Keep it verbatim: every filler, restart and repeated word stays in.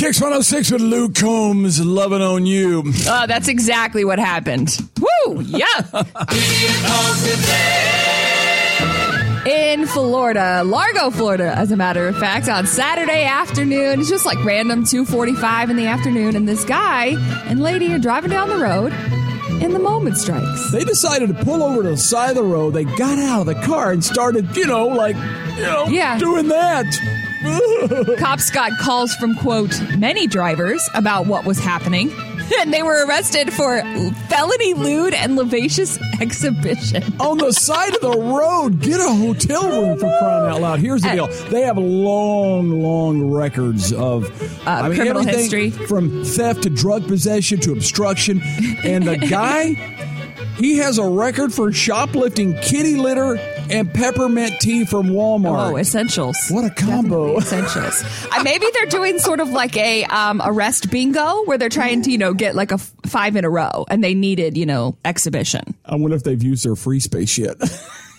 Kicks one oh six with Luke Combs, Loving on You. Oh, that's exactly what happened. Woo! Yeah. In Florida, Largo, Florida, as a matter of fact, on Saturday afternoon, it's just like random two forty-five in the afternoon, and this guy and lady are driving down the road, and the moment strikes. They decided to pull over to the side of the road. They got out of the car and started, you know, like, you know, yeah. doing that. Cops got calls from, quote, many drivers about what was happening. And they were arrested for felony lewd and lascivious exhibition. On the side of the road. Get a hotel room for crying out loud. Here's the deal. They have long, long records of uh, I mean, criminal everything history. From theft to drug possession to obstruction. And the guy, he has a record for shoplifting kitty litter and peppermint tea from Walmart. Oh, essentials. What a combo. Definitely essentials. uh, maybe they're doing sort of like a um, arrest bingo where they're trying to, you know, get like a f- five in a row and they needed, you know, exhibition. I wonder if they've used their free space yet.